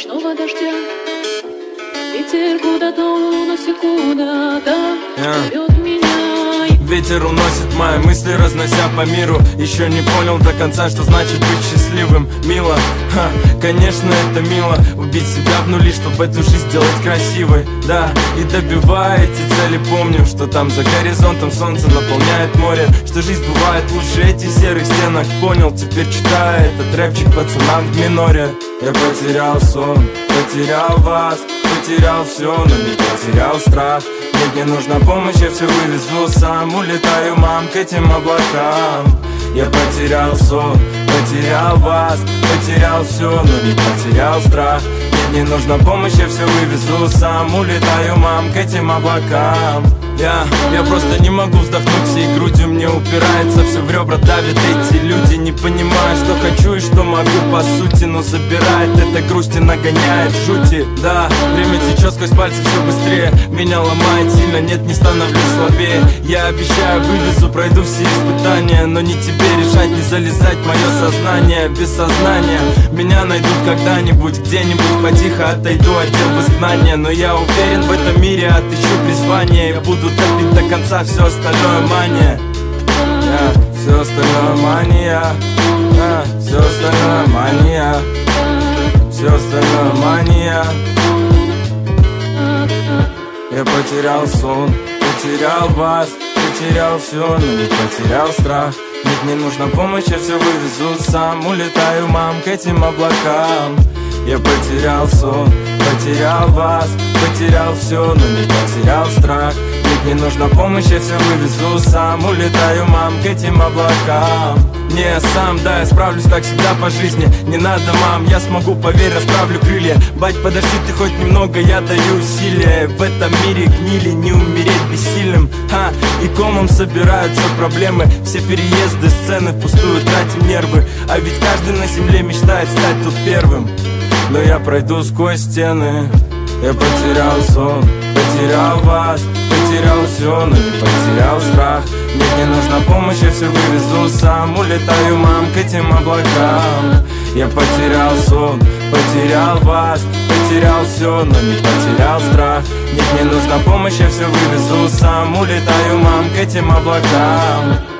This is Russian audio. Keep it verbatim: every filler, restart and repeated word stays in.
ночного дождя. Ветер куда-то уносит, куда-то зовет меня. Ветер уносит мои мысли, разнося по миру. Еще не понял до конца, что значит быть счастливым. Мило, ха, конечно это мило. Убить себя в нули, чтобы эту жизнь сделать красивой. Да, и добивая эти цели, помню, что там за горизонтом солнце наполняет море. Что жизнь бывает лучше этих серых стенок. Понял, теперь читая этот рэпчик пацанам в миноре. Я потерял сон, потерял вас, потерял все, но не потерял страх. Мне не нужна помощь, я все вывезу сам. Улетаю, мам, к этим облакам. Я потерял сон, потерял вас, потерял все, но не потерял страх. Мне не нужна помощь, я все вывезу сам. Улетаю, мам, к этим облакам. Я, я просто не могу вздохнуть всей грудью, мне упирается, все в ребра давят эти люди. Не понимаю, что хочу и что могу по сути, но забирает эта грусть и нагоняет жути. Да, время течет сквозь пальцы все быстрее, меня ломает сильно, нет, не становлюсь слабее. Я обещаю, вывезу, пройду все испытания, но не тебе решать, не залезать в мое сознание. Без сознания меня найдут когда-нибудь, где-нибудь потихо отойду, отдел в изгнание. Но я уверен, в этом мире отыщу призвание и буду топить до конца, все остальное мания. Yeah, все остальное мания. Yeah, все остальное мания. Все остальное мания. Я потерял сон, потерял вас, потерял все, но не потерял страх. Нет, не нужна помощь, я все вывезу сам. Улетаю, мам, к этим облакам. Я потерял сон, потерял вас, потерял все, но не потерял страх. Ведь не нужна помощь, я все вывезу сам. Улетаю, мам, к этим облакам. Не, сам, да, я справлюсь так всегда по жизни. Не надо, мам, я смогу, поверь, расправлю крылья. Бать, подожди ты хоть немного, я даю усилия. В этом мире гнили, не умереть бессильным. Ха, и комом собираются проблемы. Все переезды, сцены впустую тратим нервы. А ведь каждый на земле мечтает стать тут первым. Но я пройду сквозь стены. Я потерял сон, потерял вас, потерял все, но не потерял страх. Мне не нужна помощь, я все вывезу сам. Улетаю, мам, к этим облакам. Я потерял сон, потерял вас, потерял все, но не потерял страх. Мне не нужна помощь, я все вывезу сам. Улетаю, мам, к этим облакам.